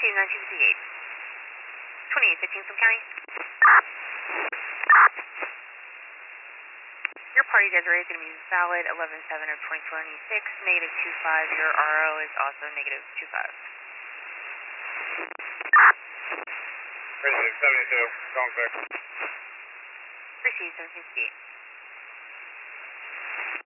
1958. 2815 from County. Your party dead rate is going to be valid 11-7 of 2026, negative 25. Your RO is also negative 25. President 72, going clear. Received 1758.